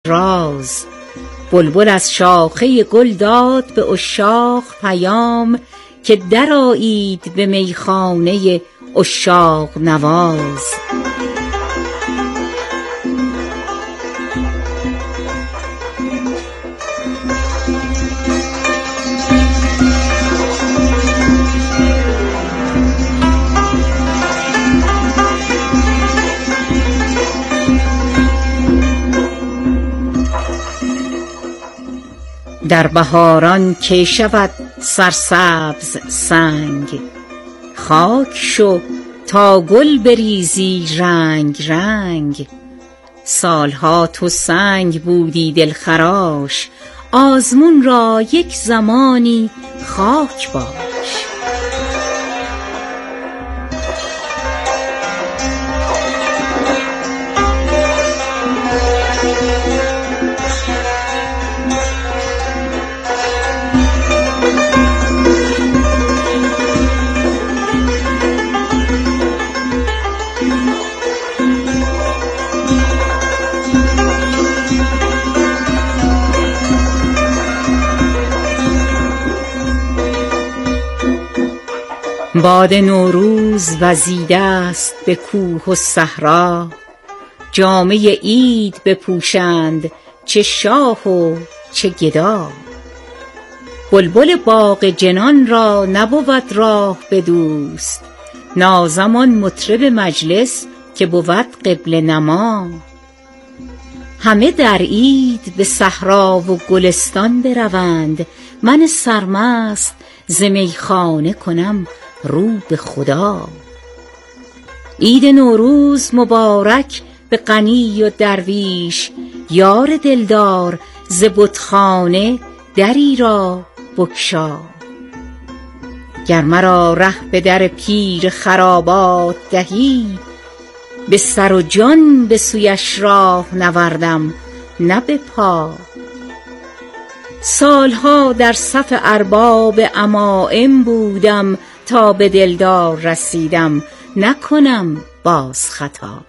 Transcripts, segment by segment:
راز. بلبل از شاخه گل داد به عشاق پیام، که درآیید به میخانه عشاق نواز. در بهاران کی شود سرسبز سنگ، خاک شو تا گل بریزی رنگ رنگ. سالها تو سنگ بودی دلخراش، آزمون را یک زمانی خاک باش. باد نوروز وزیده است به کوه و صحرا، جامه عید بپوشند چه شاه و چه گدا. بلبل باغ جنان را نبود راه به دوست، نازمان مطرب مجلس که بود قبله نما. همه در عید به صحرا و گلستان بروند، من سرمست ز میخانه کنم رو به خدا. عید نوروز مبارک به غنی و درویش، یار دلدار ز بتخانه دری را بگشا. گر مرا ره به در پیر خرابات دهی، به سر و جان به سویش راه نوردم نه به پا. سالها در صف ارباب عمایم بودم، تا به دلدار رسیدم نکنم باز خطا.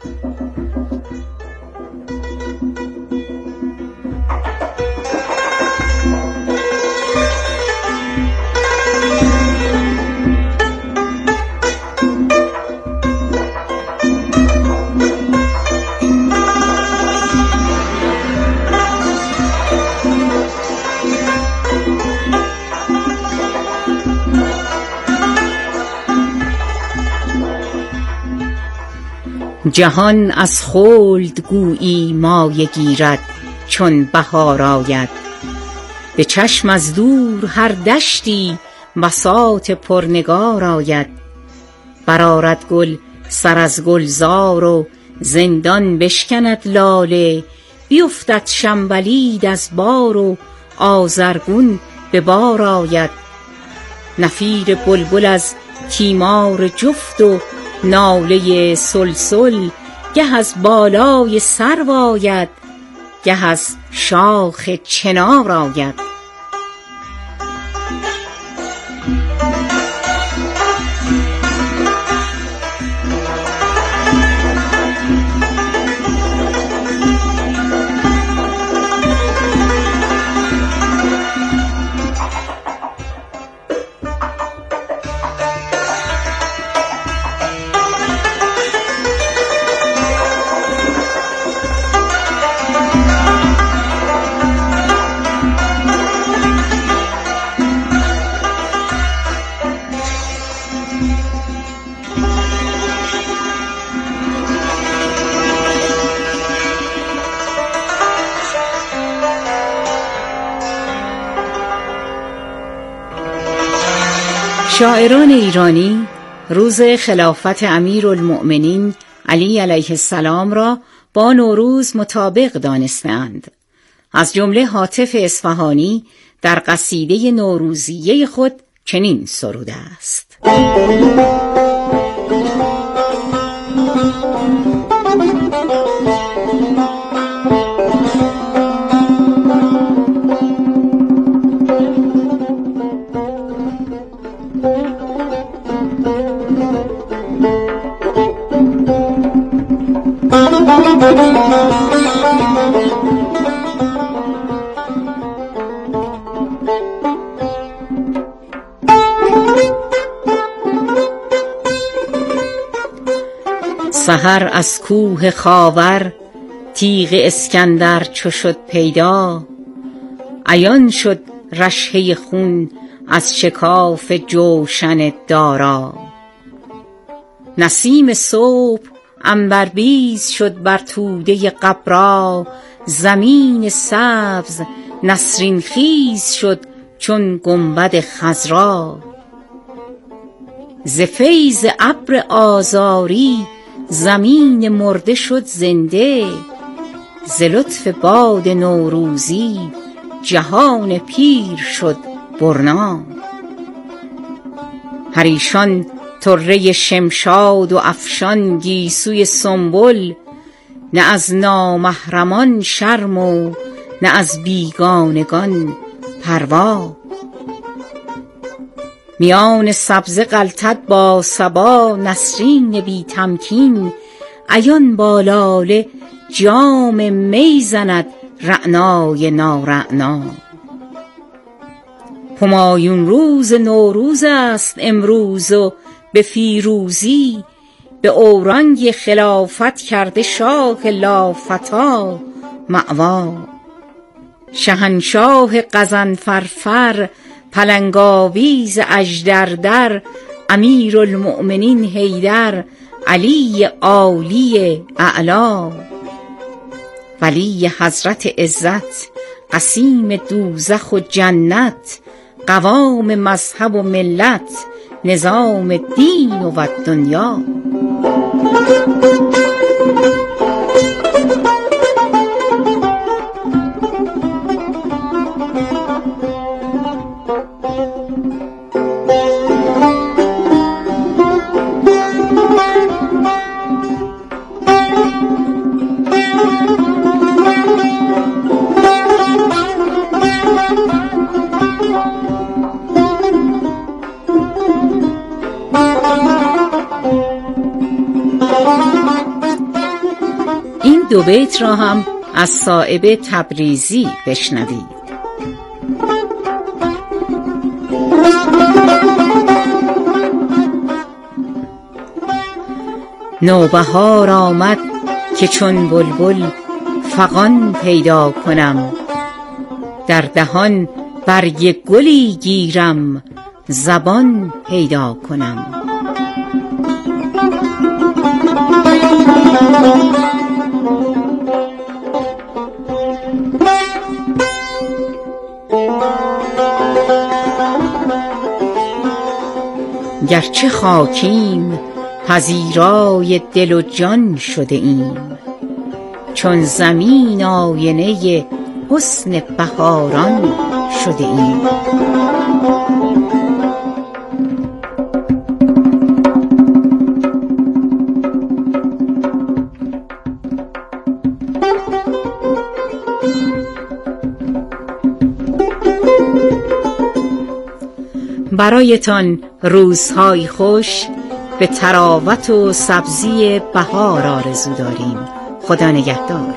جهان از خلد گویی مایه گیرد چون بهار آید، به چشم از دور هر دشتی بساط پرنگار آید. برآرد گل سر از گلزار و زندان بشکند لاله، بیفتد شنبلید از بار و آذرگون به بار آید. نفیر بلبل از تیمار جفت و ناله سلسل، گه از بالای سرو آید گه از شاخ چنار آید. شاعران ایرانی روز خلافت امیرالمؤمنین علی علیه السلام را با نوروز مطابق دانستند. از جمله هاتف اصفهانی در قصیده نوروزیه خود چنین سروده است: سحر از کوه خاور تیغ اسکندر چو شد پیدا، عیان شد رشحه خون از شکاف جوشن دارا. نسیم صبح عنبربیز شد بر توده قبرا، زمین سبز نسرین خیز شد چون گنبد خضرا. ز فیض ابر آذاری زمین مرده شد زنده، ز لطف باد نوروزی جهان پیر شد برنا. پریشان طره شمشاد و افشان گیسوی سنبل، نه از نامحرمان شرم و نه از بیگانگان پروا. میان سبزه غلطد با صبا نسرین بی تمکین، عیان با لاله جام می زند رعنای نارعنا. همایون روز نوروز است امروز و به فیروزی، به اورنگ خلافت کرده شاه لافتی مأوا. شهنشاه غضنفرفر پلنگاویز اژدردر، امیرالمؤمنین حیدر علی عالی اعلا. ولی حضرت عزت قسیم دوزخ و جنت، قوام مذهب و ملت نظام دین و دنیا. این دو بیت را هم از صائب تبریزی بشنوید. نوبهار آمد که چون بلبل فغان پیدا کنم، در دهان برگ گلی گیرم زبان پیدا کنم. گرچه خاکیم پذیرای دل و جان شده ایم، چون زمین آینه حسن بهاران شده ایم. برایتان روزهای خوش به تراوت و سبزی بهار آرزو داریم. خدا نگهدار.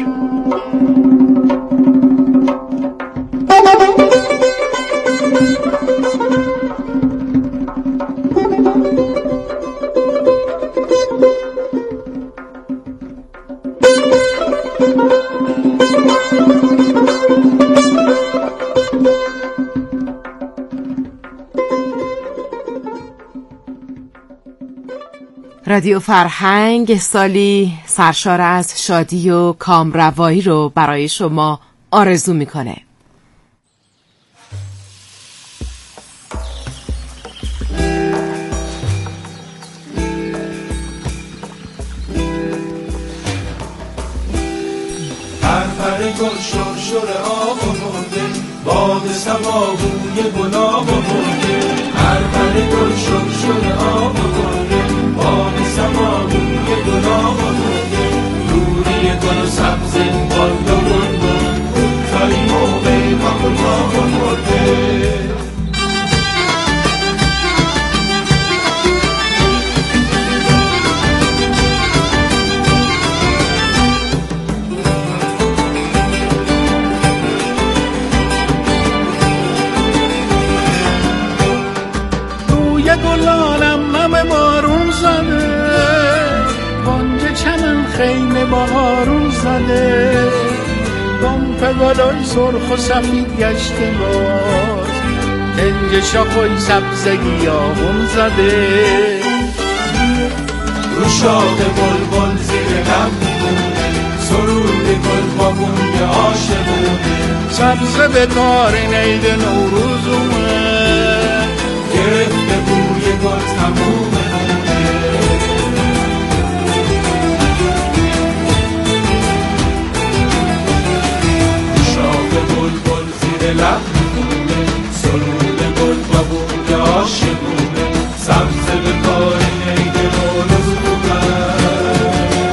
رادیو فرهنگ سالی سرشار از شادی و کامروایی رو برای شما آرزو میکنه. پرپر گل شرشر آب آورده، باد صبا بوی گلاب آورده. پرپر گل شرشر آب آورده، باد صبا بوی گلاب آورده. روری گل و سبز باد و گلبن، تایی موقع باغ و باغ آورده. خیمه بهارون زده، گمپ گلای سرخ و سفید گشته باز، کنج شاخوی سبز گیاهون زده. رو شاخ بلبل زیر لب میمونه، سرود گل با بوی عاشقونه. سبزه به کار عید نوروز اومد، گرفته بوی گل تموم خونه. شاخ بلبل زیر لب میمونه، سرود گل با بوی عاشقونه. سبزه به کار عید نوروز اومد،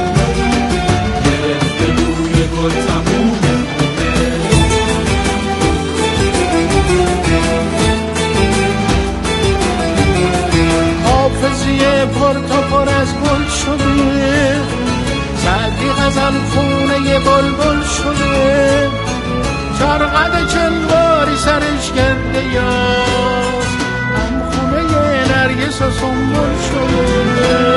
گرفته بوی گل تموم خونه. حافظیه پر تا پر از گل شده، سعدی غزل خونه بلبل شده. چرقد چنباری سرش گرده یاست، هم خونه نرگس و سنبل شده.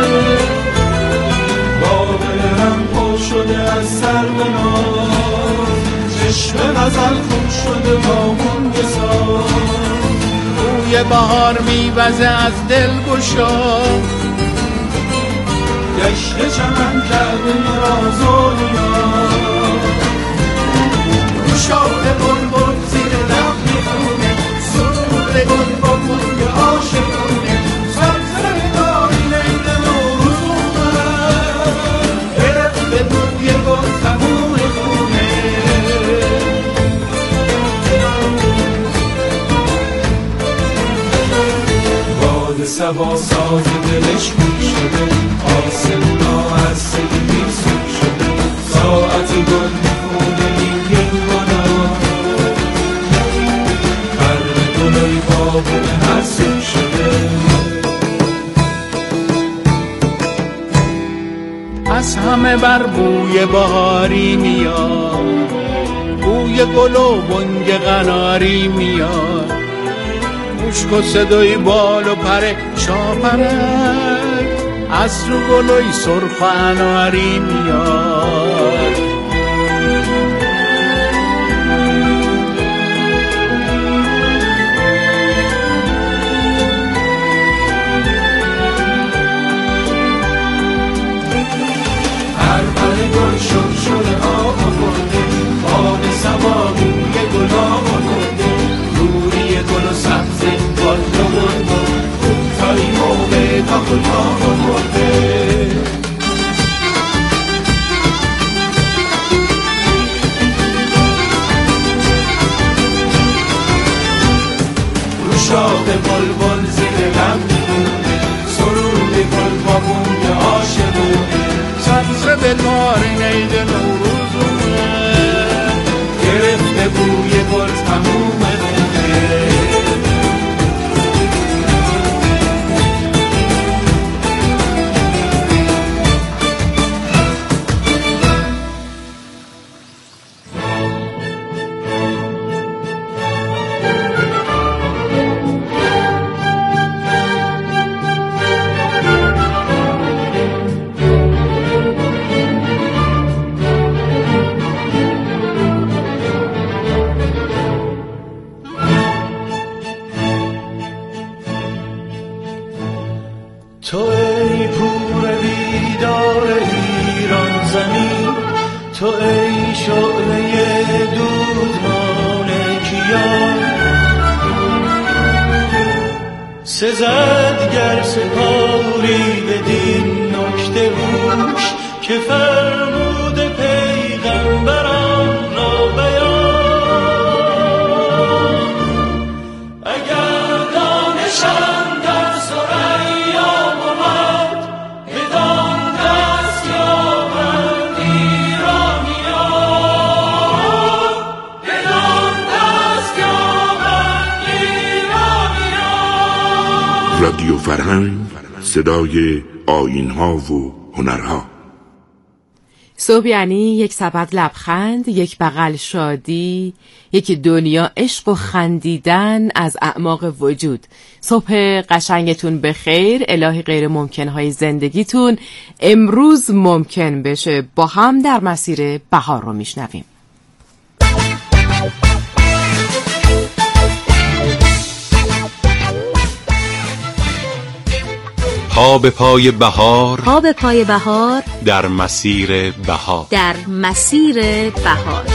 باغ هم پر شده از سر و ناز، چشم غزل خون شده با مونگ ساز. بوی بهار میوزه از دل گشا، گشت چمن کرده راز و نیاز. رو شاخ بلبل زیر لب میخونه، سرود گل با بوی عاشقونه. سبزه به کار عید نوروز اومد، گرفته بوی گل تموم خونه. باد صبا ساز دلش می شده، آسمونا از سگی سوک شده. ساعتی گل میخونه این گلا، هر گلای بابونه هر سوک شده. از همه بر بوی بهاری میاد، بوی گل و بنگ قناری میاد. مشک و صدای بال و پر شاپرک، از رو گلوی سرخ و اناری میاد. هر پر گل شرشر آب آورده، باد صبا بوی گلاب آورده. روی گل و سبز بال و بلبل، کوتاهی موقع تا گلاب آورده. رو شاخ بلبل زیر لب میمونه، سرود گل با بوی عاشقونه. سبزه به کار عید نوروز اومد، گرفته بوی گل تموم خونه. تو ای پور بیدار ایران زمین، تو ای شعله دودمان کیان. سزد گر سپاری بدین نکته هوش، که فرمود پیغمبران را بیان. اگر دانشم در ثریا بود، بدان دست یابند ایرانیان. بدان دست یابند ایرانیان. رادیو فرهنگ، صدای آیین‌ها و هنرها. صبح یعنی یک سبد لبخند، یک بغل شادی، یک دنیا عشق و خندیدن از اعماق وجود. صبح قشنگتون بخیر. الهی غیر ممکنهای زندگیتون امروز ممکن بشه. با هم در مسیر بهار رو میشنویم. پا به پای بهار، پا به پای بهار، در مسیر بهار، در مسیر بهار.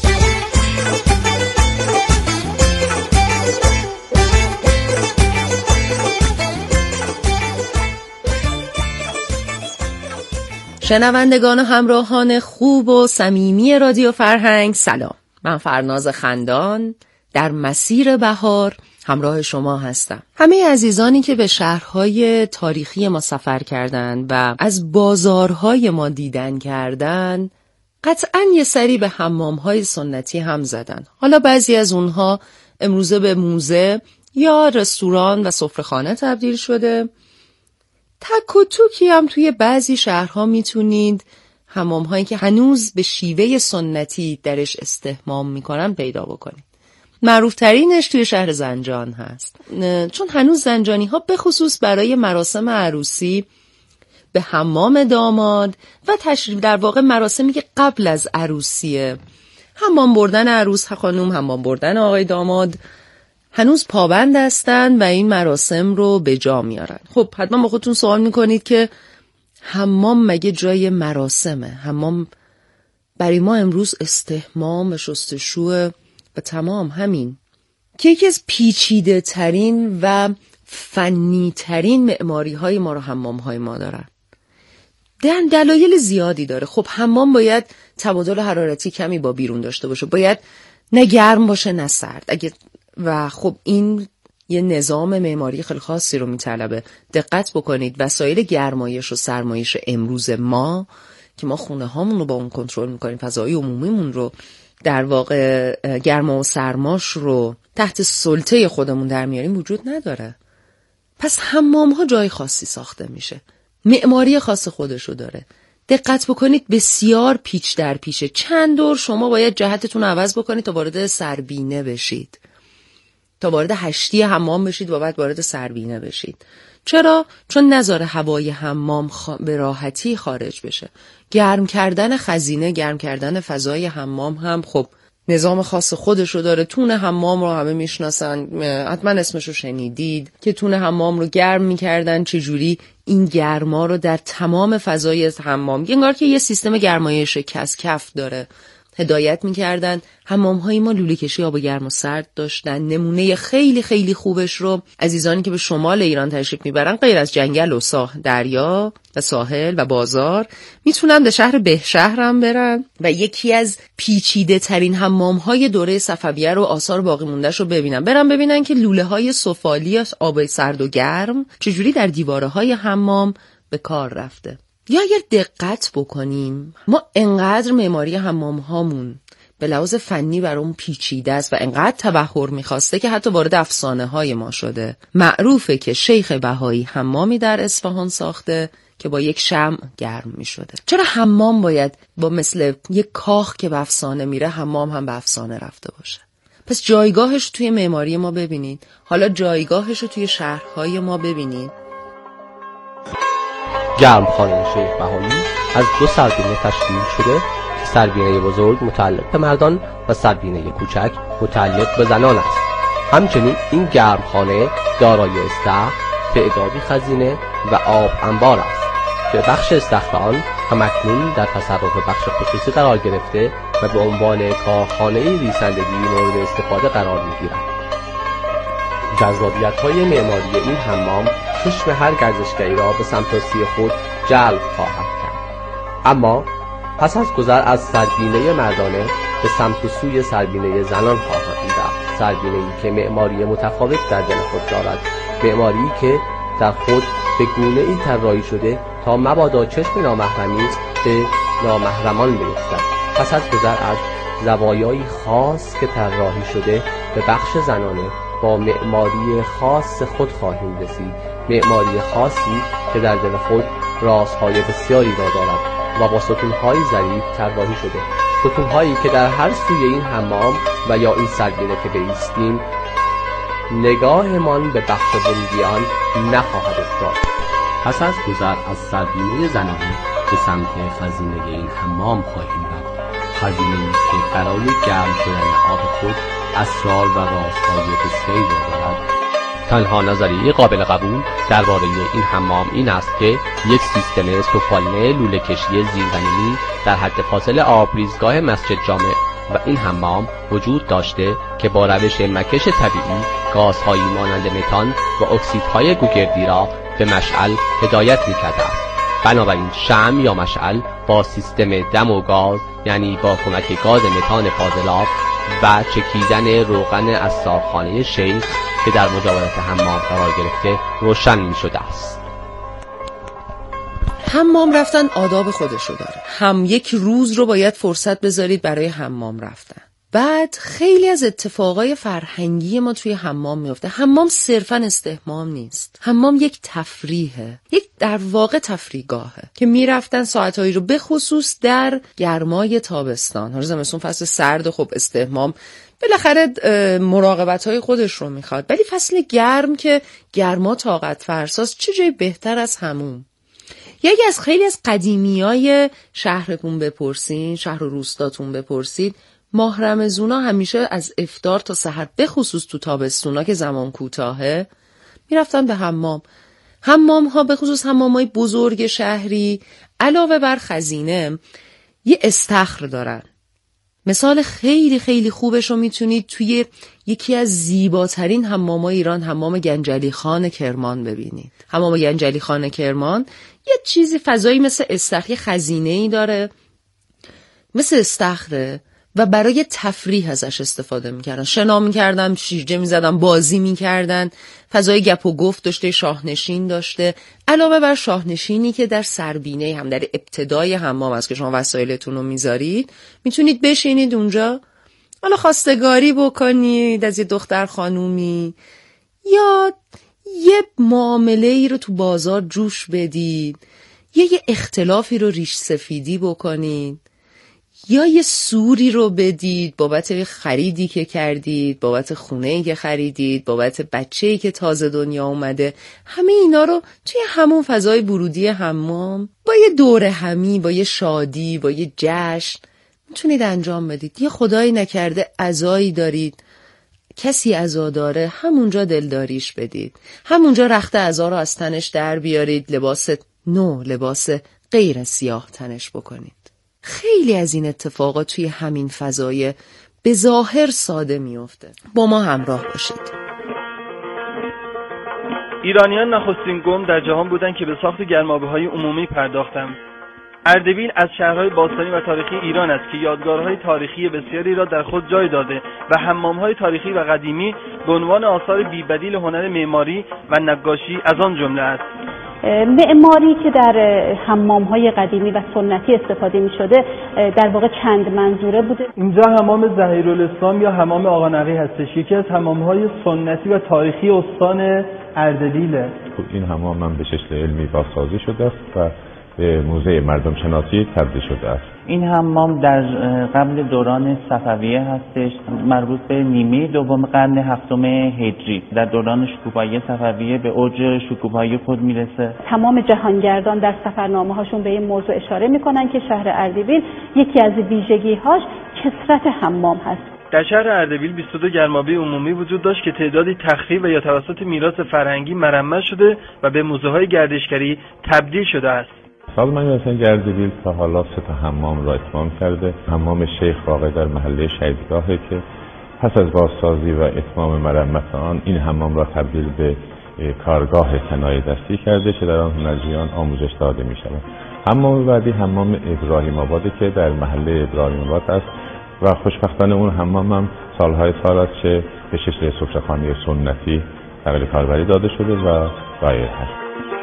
شنوندگان و همراهان خوب و صمیمی رادیو فرهنگ، سلام. من فرناز خندان در مسیر بهار همراه شما هستم. همه عزیزانی که به شهرهای تاریخی ما سفر کردن و از بازارهای ما دیدن کردن قطعاً یه سری به حمامهای سنتی هم زدن. حالا بعضی از اونها امروزه به موزه یا رستوران و سفره‌خانه تبدیل شده. تک و توکی هم توی بعضی شهرها میتونید حمام‌هایی که هنوز به شیوه سنتی درش استحمام میکنن پیدا بکنید. معروف ترینش توی شهر زنجان هست، چون هنوز زنجانی ها به خصوص برای مراسم عروسی به حمام داماد و تشریف، در واقع مراسمی که قبل از عروسیه، حمام بردن عروس خانم، حمام بردن آقای داماد، هنوز پابند هستن و این مراسم رو به جا میارن. خب حتما با خودتون سوال میکنید که حمام مگه جای مراسمه؟ حمام برای ما امروز استحمام و شستشو و تمام همین که یکی از پیچیده ترین و فنی ترین معماری های ما رو حمام های ما دارن. دلایل زیادی داره. خب حمام باید تبادل حرارتی کمی با بیرون داشته باشه، باید نه گرم باشه نه سرد، و خب این یه نظام معماری خیلی خاصی رو میطلبه. دقت بکنید وسایل گرمایش و سرمایش امروز ما که ما خونه هامون رو با اون کنترل میکنیم، فضای عمومیمون رو در واقع گرما و سرماش رو تحت سلطه خودمون در میاریم وجود نداره. پس حمام ها جای خاصی ساخته میشه، معماری خاص خودشو داره. دقت بکنید بسیار پیچ در پیشه. چند دور شما باید جهتتون رو عوض بکنید تا وارد سربینه بشید، تا وارد هشتی حمام بشید و بعد وارد سربینه بشید. چرا؟ چون نذاره هوای حمام به راحتی خارج بشه. گرم کردن خزینه، گرم کردن فضای حمام هم خب نظام خاص خودشو داره. تون حمام رو همه میشناسن، حتما اسمشو شنیدید که تون حمام رو گرم میکردن. چجوری این گرما رو در تمام فضای حمام، انگار که یه سیستم گرمایش کف داره، هدایت میکردن. حمام‌های ما لوله کشی آب گرم و سرد داشتن. نمونه خیلی خیلی خوبش رو عزیزانی که به شمال ایران تشریف میبرن، غیر از جنگل و دریا و ساحل و بازار، میتونن به شهر بهشهر هم برن و یکی از پیچیده ترین حمام‌های دوره صفویه رو، آثار باقی مونده‌ش رو ببینن که لوله‌های سفالی آب سرد و گرم چجوری در دیواره‌های حمام به کار رفته. یا اگر دقت بکنیم ما انقدر معماری حمام هامون به لحاظ فنی برامون پیچیده است و انقدر تبحر میخواسته که حتی وارد افسانه های ما شده. معروفه که شیخ بهایی حمامی در اصفهان ساخته که با یک شمع گرم میشده. چرا حمام باید با مثل یک کاخ که به افسانه میره، حمام هم به افسانه رفته باشه؟ پس جایگاهش توی معماری ما ببینید، حالا جایگاهش رو توی شهرهای ما ببینید. گرمخانه شیخ بهایی از دو سربینه تشکیل شده که سربینه بزرگ متعلق به مردان و سربینه کوچک متعلق به زنان است. همچنین این گرمخانه دارای استخر، تعدادی خزینه و آب انبار است که بخش استخر آن همکنون در تصرف بخش خصوصی قرار گرفته و به عنوان کارخانه ریسندگی مورد استفاده قرار می‌گیرد. جذابیت‌های معماری این حمام چشم هر گردشگری را به سمت سوی خود جلب خواهد کرد. اما پس از گذر از سربینه مردانه به سمت و سوی سربینه زنان خواهد رفت. سربینه‌ای که معماری متفاوت در دل خود دارد، معماری که در خود به گونه‌ای طراحی شده تا مبادا چشم نامحرمی به نامحرمان بیفتد. پس از گذر از زوایای خاص که طراحی شده به بخش زنانه با معماری خاص خود خواهیم رسید. معماری خاصی که در دل خود رازهای بسیاری را دارد و با ستون‌های ظریف طراحی شده، ستون‌هایی که در هر سوی این حمام و یا این سربینه که بایستیم نگاهمان به بخت بندیان نخواهد افتاد. پس از گذر از سربینه زنانه به سمت خزینه این حمام خواهیم رفت، خزینه‌ای که برای گرم شدن آب خود اسرار و رازهای بسیاری را دارد. تنها نظریه قابل قبول درباره این حمام این است که یک سیستم سفالین لوله کشی زیرزمینی در حد فاصل آبریزگاه مسجد جامع و این حمام وجود داشته که با روش مکش طبیعی گازهایی مانند متان و اکسیدهای گوگردی را به مشعل هدایت می‌کرده است. بنابراین شمع یا مشعل با سیستم دم و گاز، یعنی با کمک گاز متان فاضلاب و چکیدن روغن از ساقخانه شیخ که در مجاورت حمام قرار گرفته روشن می شده است. حمام رفتن آداب خودشو داره. هم یک روز رو باید فرصت بذارید برای حمام رفتن. بعد خیلی از اتفاقای فرهنگی ما توی حمام میفته. حمام صرفاً استحمام نیست. حمام یک تفریحه. یک در واقع تفریحگاهه که میرفتن ساعتهایی رو به خصوص در گرمای تابستان. هر زمستون فصل سرد، خب استحمام بالاخره مراقبت‌های خودش رو میخواد. ولی فصل گرم که گرما طاقت فرساست، چه جای بهتر از حموم؟ یکی از خیلی از قدیمیای شهرتون بپرسین، شهر و روستاتون بپرسید، ماه رمضونا همیشه از افطار تا سحر به خصوص تو تابستونا که زمان کوتاهه میرفتن به حمام. حمام ها به خصوص حمام های بزرگ شهری علاوه بر خزینه یه استخر دارن. مثال خیلی خیلی خوبش رو میتونید توی یکی از زیباترین حمامای ایران، حمام گنجلی خان کرمان ببینید. حمام گنجلی خان کرمان یه چیزی فضایی مثل استخر، خزینه‌ای داره مثل استخره و برای تفریح ازش استفاده میکردن. شنا میکردن، شیرجه میزدن، بازی میکردن. فضای گپ و گفت داشته، شاهنشین داشته. علاوه بر شاهنشینی که در سربینه هم در ابتدای حمام است که شما وسایلتون رو میذارید، میتونید بشینید اونجا، حالا خواستگاری بکنید از یه دختر خانومی یا یه معامله ای رو تو بازار جوش بدید یا یه اختلافی رو ریش سفیدی بکنید یا یه سوری رو بدید بابت خریدی که کردید، بابت خونه‌ای که خریدید، بابت بچه‌ای که تازه دنیا اومده. همه اینا رو توی همون فضای ورودی حمام با یه دوره همی، با یه شادی، با یه جشن میتونید انجام بدید. یه خدایی نکرده عزایی دارید، کسی عزا داره، همونجا دلداریش بدید، همونجا رخت عزا رو از تنش در بیارید، لباس نو، لباس غیر سیاه تنش بکنید. خیلی از این اتفاقات توی همین فضای به ظاهر ساده میفته. با ما همراه باشید. ایرانیان نخستین قوم در جهان بودند که به ساخت گرمابه‌های عمومی پرداختند. اردبیل از شهرهای باستانی و تاریخی ایران است که یادگارهای تاریخی بسیاری را در خود جای داده و حمام‌های تاریخی و قدیمی به عنوان آثار بی‌بدیل هنر معماری و نقاشی از آن جمله است. معماری که در حمام‌های قدیمی و سنتی استفاده می‌شده در واقع چند منظوره بوده. اینجا حمام ظهیرالاسلام یا حمام آقا نقی هستش، یکی از حمام‌های سنتی و تاریخی استان اردبیله. این حمام هم به شکل علمی بازسازی شده است و به موزه مردم شناسی تبدیل شده است. این حمام در قبل دوران صفویه هستش، مربوط به نیمه دوم قرن هفتم هجری. در دوران شکوفایی صفویه به اوج شکوفایی خود میرسه. تمام جهانگردان در سفرنامه هاشون به این موضوع اشاره میکنن که شهر اردبیل یکی از ویژگی‌هاش کثرت حمام هست. در شهر اردبیل 22 گرمابه عمومی وجود داشت که تعدادی تخریب و یا توسط میراث فرهنگی مرمت شده و به موزه‌های گردشگری تبدیل شده است. سازمان حسین اردبیل تا حالا 3 تا حمام را اتمام کرده. حمام شیخ واقع در محله شهیدگاهه که پس از بازسازی و اتمام مرمت آن این حمام را تبدیل به کارگاه صنایع دستی کرده که در آن هنرجویان آموزش داده می شود. حمام بعدی حمام ابراهیم آباده که در محله ابراهیم آباد است و خوشبختانه اون حمام هم سالهای سال است که به شکل سفره‌خانه سنتی تغییر کاربری داده شده و رایج است.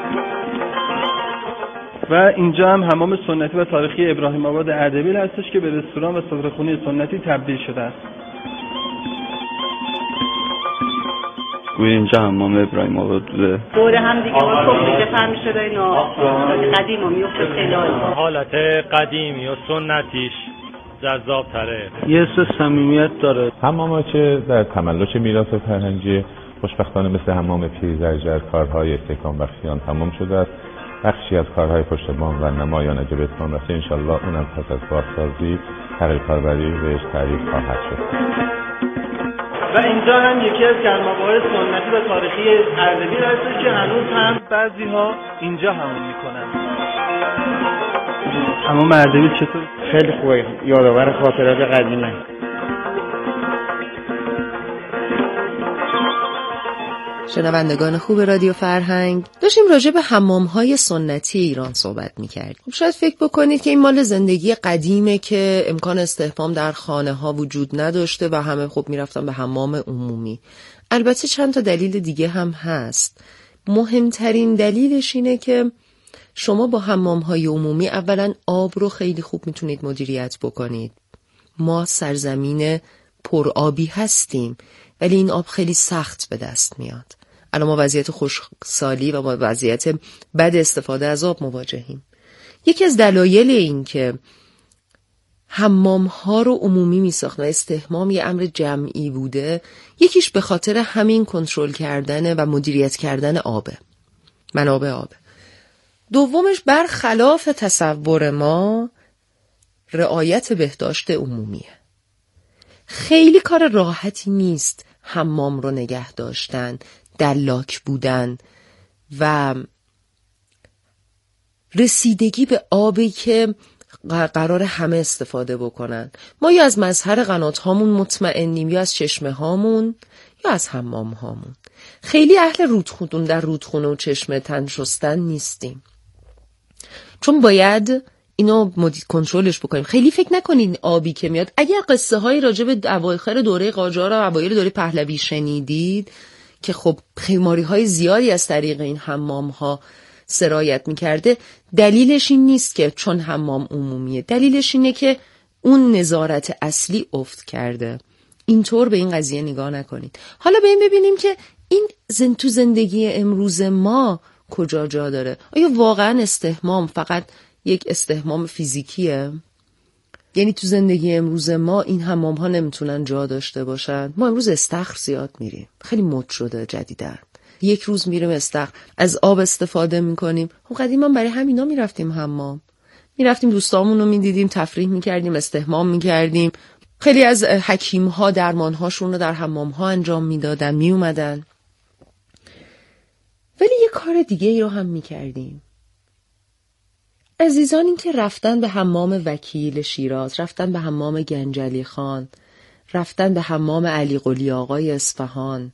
و اینجا هم حمام سنتی و تاریخی ابراهیم آباد اردبیل هستش که به رستوران و سفره‌خانه سنتی تبدیل شده است. گویا اینجا حمام ابراهیم آباد بوده. دور هم دیگه ما صبح بفهم شده اینا قدیم و میفته خیلی حالت قدیمی و سنتیش جذاب تره، یه حس صمیمیت داره. حماما که در تملک میراث فرهنگی خوشبختانه مثل حمام پیرزرجر کارهای استحکام بخشیان تمام شده است. بخشی از کارهای پشت بام و نمای آن به اتمام رسیده. انشالله اونم پس از بازسازی تغییر کاربری بهش تعریف خواهد شد. و اینجا هم یکی از گرمابه‌های سنتی و تاریخی اردبیل هست که هنوز هم بعضی‌ها اینجا حمام میکنن. حمام اردبیل چطور؟ خیلی خوبه، یادآور خاطرات قدیمه. شنوندگان خوب رادیو فرهنگ، داشتیم راجع به حمام‌های سنتی ایران صحبت می‌کردیم. خب شاید فکر بکنید که این مال زندگی قدیمه که امکان استحمام در خانه‌ها وجود نداشته و همه خب می‌رفتن به حمام عمومی. البته چند تا دلیل دیگه هم هست. مهمترین دلیلش اینه که شما با حمام‌های عمومی اولاً آب رو خیلی خوب میتونید مدیریت بکنید. ما سرزمین پرآبی هستیم ولی این آب خیلی سخت به دست میاد. الان ما وضعیت خشکسالی و با وضعیت بد استفاده از آب مواجهیم. یکی از دلایل این که حمام‌ها رو عمومی می‌ساختن و استحمام یه امر جمعی بوده، یکیش به خاطر همین کنترل کردن و مدیریت کردن آبه، منابع آبه. دومش برخلاف تصور ما رعایت بهداشت عمومیه. خیلی کار راحتی نیست حمام رو نگه داشتن، دلاک بودن و رسیدگی به آبی که قرار همه استفاده بکنن. ما یا از مظهر قنات هامون مطمئنیم، یا از چشمه هامون، یا از حمام هامون. خیلی اهل رودخون در رودخونه و چشمه تن شستن نیستیم، چون باید اینو کنترلش بکنیم. خیلی فکر نکنین آبی که میاد. اگر قصه های راجع به اواخر دوره قاجار و اوایل دوره پهلوی شنیدید که خب خیماری های زیادی از طریق این حمام ها سرایت میکرده، دلیلش این نیست که چون حمام عمومیه، دلیلش اینه که اون نظارت اصلی افت کرده. اینطور به این قضیه نگاه نکنید. حالا به این ببینیم که این تو زندگی امروز ما کجا جا داره. آیا واقعا استحمام فقط یک استحمام فیزیکیه؟ یعنی تو زندگی امروز ما این حمام ها نمیتونن جا داشته باشن؟ ما امروز استخر زیاد میریم، خیلی مد شده جدیدن. یک روز میریم استخر، از آب استفاده میکنیم. خب قدیما برای همینا میرفتیم حمام، میرفتیم دوستامون رو میدیدیم، تفریح میکردیم، استحمام میکردیم. خیلی از حکیم ها درمان هاشون رو در حمام ها انجام میدادن، میومدن. ولی یه کار دیگه ای رو هم میکردیم. عزیزان، این که رفتن به حمام وکیل شیراز، رفتن به حمام گنجلی خان، رفتن به حمام علی قلی آقای اصفهان،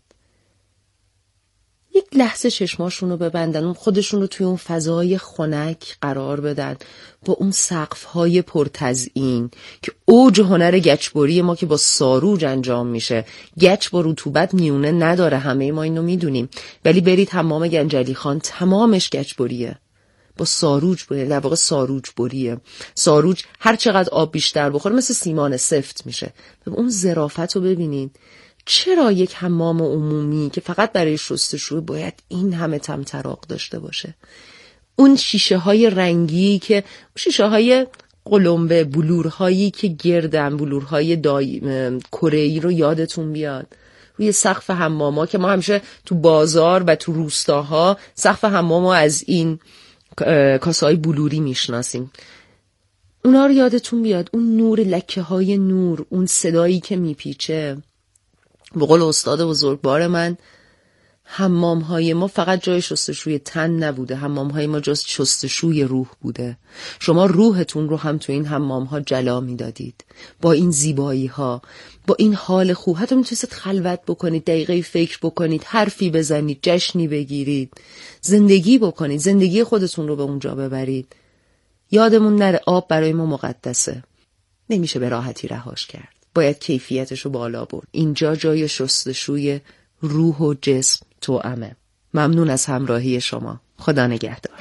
یک لحظه چشماشون رو ببندن، اون خودشون رو توی اون فضای خنک قرار بدن، با اون سقف‌های پرتزیین که اوج هنر گچبری ما که با ساروج انجام میشه. گچ با رطوبت میونه نداره، همه ما اینو میدونیم، ولی برید حمام گنجلی خان تمامش گچبریه، با ساروج بریه، در واقع ساروج بریه. ساروج هر چقدر آب بیشتر بخوره مثل سیمان سفت میشه. اون ظرافت رو ببینید. چرا یک حمام عمومی که فقط برای شستشو باید این همه طمطراق داشته باشه؟ اون شیشه های رنگی که شیشه های قلمبه، بلورهایی که گردن، بلورهای کره‌ای رو یادتون بیاد. روی سقف حماما که ما همیشه تو بازار و تو روستاها سقف حمامو از این کاسه‌های بلوری میشناسیم. اونا رو یادتون بیاد. اون نور، لکه های نور، اون صدایی که میپیچه. به قول استاد بزرگوار من، حمام های ما فقط جای شستشوی تن نبوده، حمام های ما جز شستشوی روح بوده. شما روحتون رو هم تو این حمام ها جلا میدادید، با این زیبایی ها، با این حال خوب. حتی میتونید خلوت بکنید، دقیقه فکر بکنید، حرفی بزنید، جشنی بگیرید، زندگی بکنید، زندگی خودتون رو به اونجا ببرید. یادمون نره آب برای ما مقدسه، نمیشه به راحتی رهاش کرد، باید کیفیتشو بالا برد. اینجا جای شستشوی روح و جسم توأمه. ممنون از همراهی شما. خدا نگهدار.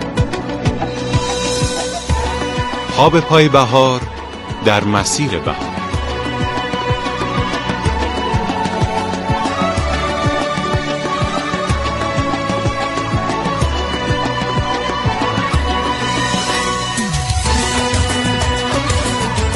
پا به پای بهار در مسیر بهار.